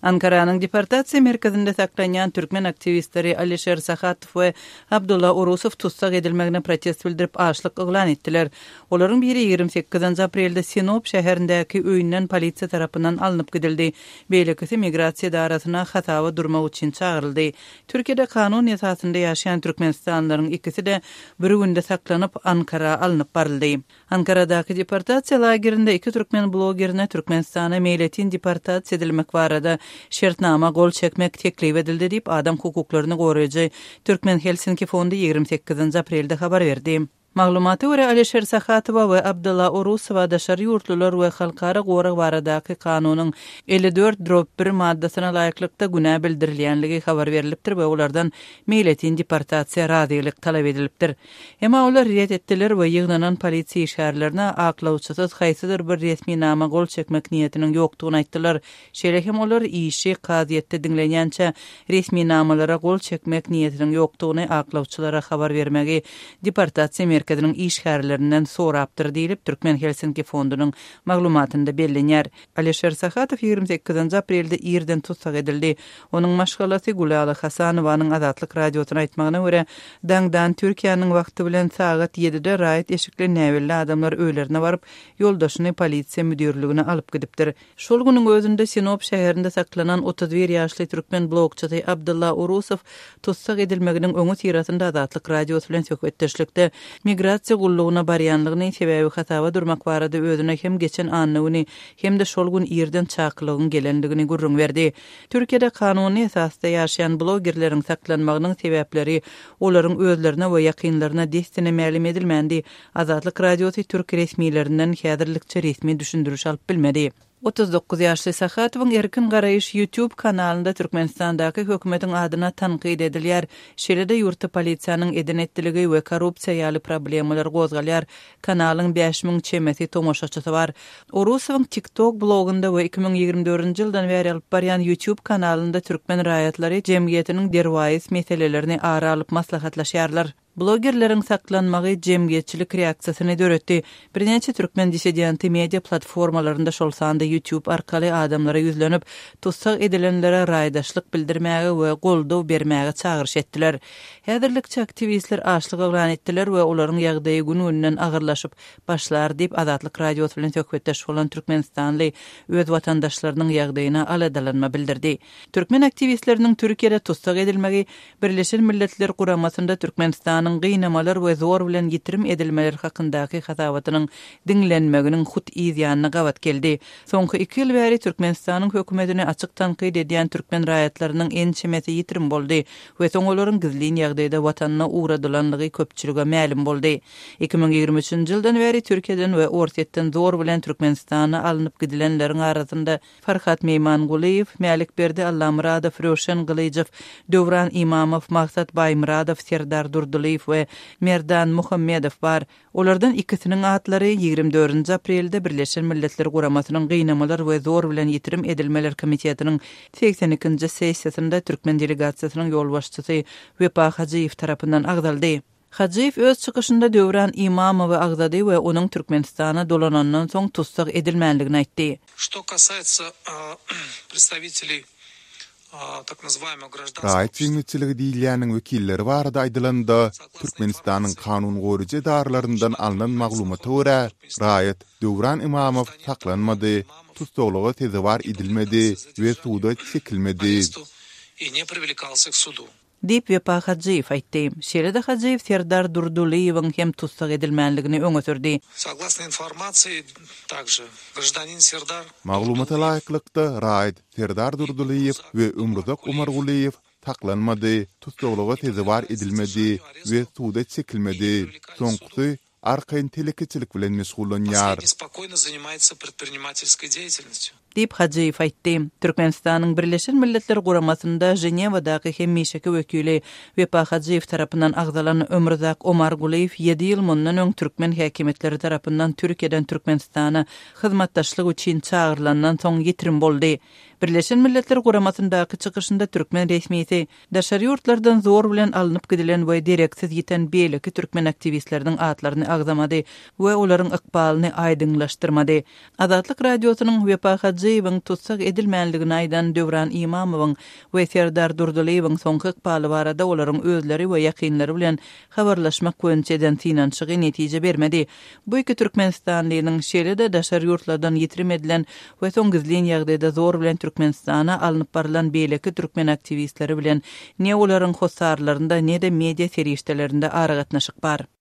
Ankara'nın deportasiya merkezinde saklanyan Türkmen aktivistleri Alisher Sakhatov ve Abdullah Urusov tutsak edilmegine protest bildirip açlık ilan ettiler. Olaryň biri 28 aprelde Sinop şäherindäki öýünden polisiýa tarapyndan alınıp gidildi. Beýlekisi migrasiýa darasyna hatawa durmak üçin çağıryldy. Türkiýede kanun esasynda ýaşaýan Türkmenistanlaryň ikisi de bir günde saklanyp Ankara alınıp baryldy. Ankara'daky deportasiya lagerinde iki Türkmen blogerine Türkmenistana meýletin deportasiya edilmek barada şertnama gol çekmek teklif edildi diýip adam hukuklaryny goraýjy Türkmen Helsinki fondu 28 aprelde habar berdi. Maglumaty görä Alisher Sakhatov we Abdullah Urusov daşary ýurtlular we halkara gorak baradaky kanunyň 54-1 maddasyna laýyklykda günä bildirilýänligi habar berilipdir we olardan meýletin deportasiýa radylyk talap edilipdir. Emma olar riýet etdiler we ýygnanan polisiýa işgärlerine aklawçysyz haýsydyr bir resmi nama gol çekmek niýetiniň ýokdugyny aýtdylar. Şeýlehem olar işi kaziýetde dinlenýänçe resmi namalara gol çekmek niýetiniň ýokdugyny aklawçylara habar bermegi deportasiýa merkezinin işgärlerinden sorapdyr diýilip Türkmen Helsinki fondunyň maglumatynda bellenýär. Alisher Sakhatov 28 aprelde ýerden tutsak edildi. Onuň maşgalasy Gulala Hasanowanyň Azatlyk radiosyna aýtmagyna görä, daňdan Türkiýanyň wagty bilen sagat 7-de raýat eşikli näwelli adamlar öýlerine baryp ýoldaşyny polisiýa müdürligine alyp gidipdir. Şol günüň özünde Sinop şäherinde saklanan 31 ýaşly Türkmen blogçysy Abdullah Urusov tutsak edilmeginiň öňü sirasynda Azatlyk radiosu bilen söhbetdeşlikde migrasiýa gullugyna barýanlygyny sebäbi hatawa durmak barada özüne hem geçen anlygyny hem de şol gün ýerden çakylygyň gelendigini gurrun berdi. Türkiýede kanuny esasda ýaşaýan blogerleriň saklanmagynyň sebäpleri olaryň özlerine we ýakynlaryna destine ma'lum edilmendi. Azatlyk radiosu türk resmiýetlerinden häzirlikçe resmi düşündürüş alyp bilmedi. 39 ýaşly Sakhatowyň erkin garaýyş YouTube kanalynda Türkmenistandaky hökümetiň adyna tanqid edilýär. Şeýle-de ýurtda polisiýanyň edenetdiligi we korrupsiýa ýaly problemler gozgalýar. Kanalyň 5000 çemeti tomoşaçysy bar. Urusowyň TikTok blogunda we 2024-nji ýyldan beri alyp barýan YouTube kanalynda Türkmen raýatlary jemgyýetiniň derwaýys meselelerini ara alyp maslahatlaşýarlar. Blogerlerin saklanmagy jemgyýetçilik reaksiýasyny döretdi. Birnäçe Türkmen dissidenti media platformalarynda şol sanda YouTube arkaly adamlara ýüzlenip, tutsak edilenlere raýdaşlyk bildirmäge we goldaw bermäge çagyryş etdiler. Häzirlikçe aktivistler açlyk elan etdiler we olaryň ýagdaýy gününden agyrlaşyp başlar diýip Azatlyk radiosu bilen söhbetdeş bolan Türkmenistanly öz watandaşlarynyň ýagdaýyna aladalanma bildirdi. Türkmen aktivistleriniň Türkiýede tutsak edilmegi Birleşen Milletler Guramasynda Türkmenistan gynamalar we zor bilen ýitirim edilmeler hakyndaky hatawatynyň dinlenmeginiň hut ýyzyanyna gawat geldi. Soňky 2 ýyl bäri Türkmenistanyň hökümetini açyk tanqid edýän türkmen raýatlarynyň en çemeti ýitirim boldy we soň olaryň gizlin ýagdaýda watanyna uğradylanlygy köpçülige ma'lum boldy. 2023-nji ýyldan bäri Türkiýeden we Orsetden zor bilen Türkmenistana alınıp gidilenleriň arasynda Farhat Meýmanguliýew, Mälikberdi Allamuradow, Röşen Gylyjew, Döwran Imamow, Maksat Baýmuradow, Serdar Durduliýew we Merdan Muhammedow bar. Olardan ikisiniň atlary 24 aprelde Birleşen Milletler Guramasynyň gynamalar we zor bilen ýitirim edilmeler komitetining 82-nji sessiýasynda Türkmen delegasiýasynyň ýolbaşçysy Wepa Hajiýew tarapyndan agdaldy. Hajiýew öz çykyşynda Döwran Imamowy agdady we onuň Türkmenistana dolanandan soň tutsak edilmänligini aýtdy. Что касается представителей Raýat ýeňçiligi diýilýäniň wekilleri barada aýdylanda Türkmenistanyň kanun goruja darlaryndan alynan maglumaty görä raýat Döwran Imamow saklanmady, tutsaklagy tezewar edilmedi we suda çekilmedi. Diýip Wepa Hajiýew aýtdy. Şeýle-de Hajiýew Serdar Durduliýewiň hem tutsak edilmänligini öňe sürdi. Согласно информации, также гражданин Сердар Maglumata laýyklykda raýat Serdar Durduliýew we Umruzak Umarguliýew saklanmady, tutsaklagy tezewar edilmedi we suda çekilmedi. Soňky arkaýyn telekiçilik bilen meşgullanýar. спокойно занимается предпринимательской деятельностью. Diýip Hajiýew aýtdy. Türkmenistanyň Birleşen Milletler Guramasynda Jenewadaky hemmeşeki wekili Wepa Hajiýew tarapyndan agdalan Ömruzak Umarguliýew 7 ýyl mundan öň türkmen häkimetleri tarapyndan Türkiýeden Türkmenistana hyzmatdaşlyk üçin çağırılandan soň ýitirim boldy. Birleşen Milletler Guramasyndaky çykyşynda türkmen resmiýeti daşary ýurtlardan zor bilen alınıp gidilen we direksiz ýeten beýleki türkmen aktivistleriniň atlaryny agdamady we olaryň ykbalyny aýdyňlaşdyrmady. Azatlyk radiosynyň Wepa Hajiýew Durduliýyň tutsak edilmänligini aýdan Döwran İmamowyň we Serdar Durduliýyň soňky ykbaly barada olaryň özleri we ýakynlary bilen habarlaşmak boýunça tinançygy netije bermedi. Bu iki Türkmenistanlynyň şeýle-de daşar ýurtlardan ýitirim edilen we soň gizlin ýagdaýda zor bilen Türkmenistana alınıp barılan beýleki türkmen aktivistleri bilen ne olaryň hosarlarynda ne de media serişdelerinde ara gatnaşyk bar.